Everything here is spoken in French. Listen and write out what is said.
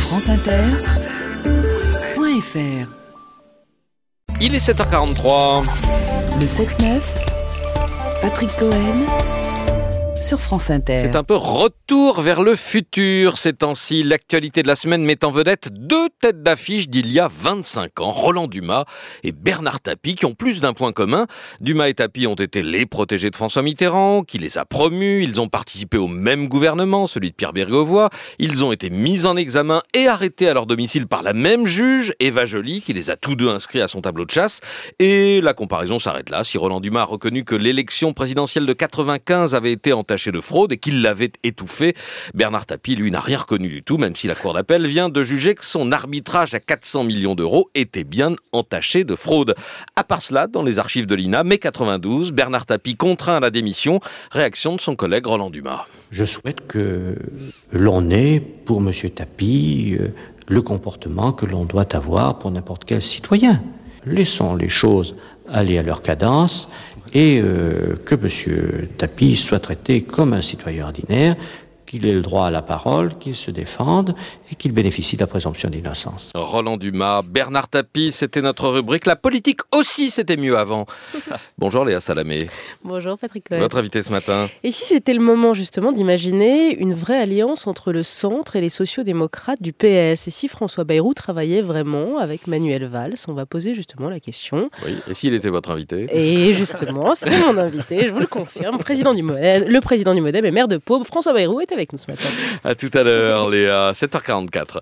franceinter.fr. Il est 7h43. Le 7-9, Patrick Cohen sur France Inter. C'est un peu retour vers le futur ces temps-ci. L'actualité de la semaine met en vedette deux têtes d'affiche d'il y a 25 ans. Roland Dumas et Bernard Tapie, qui ont plus d'un point commun. Dumas et Tapie ont été les protégés de François Mitterrand, qui les a promus. Ils ont participé au même gouvernement, celui de Pierre Bérégovoy. Ils ont été mis en examen et arrêtés à leur domicile par la même juge, Eva Joly, qui les a tous deux inscrits à son tableau de chasse. Et la comparaison s'arrête là. Si Roland Dumas a reconnu que l'élection présidentielle de 95 avait été entachée de fraude et qu'il l'avait étouffé, Bernard Tapie, lui, n'a rien reconnu du tout, même si la Cour d'appel vient de juger que son arbitrage à 400 millions d'euros était bien entaché de fraude. À part cela, dans les archives de l'INA, mai 92, Bernard Tapie contraint à la démission. Réaction de son collègue Roland Dumas. Je souhaite que l'on ait pour M. Tapie le comportement que l'on doit avoir pour n'importe quel citoyen. Laissons les choses aller à leur cadence et que M. Tapie soit traité comme un citoyen ordinaire, qu'il ait le droit à la parole, qu'il se défende et qu'il bénéficie de la présomption d'innocence. Roland Dumas, Bernard Tapie, c'était notre rubrique. La politique aussi, c'était mieux avant. Bonjour Léa Salamé. Bonjour Patrick Cohen. Votre invité ce matin. Et si c'était le moment justement d'imaginer une vraie alliance entre le centre et les sociodémocrates du PS, et si François Bayrou travaillait vraiment avec Manuel Valls, on va poser justement la question. Oui, et s'il était votre invité? Et justement, c'est mon invité, je vous le confirme, le président du MoDem et maire de Pau, François Bayrou est avec nous ce matin. À tout à l'heure, Léa, 7h44.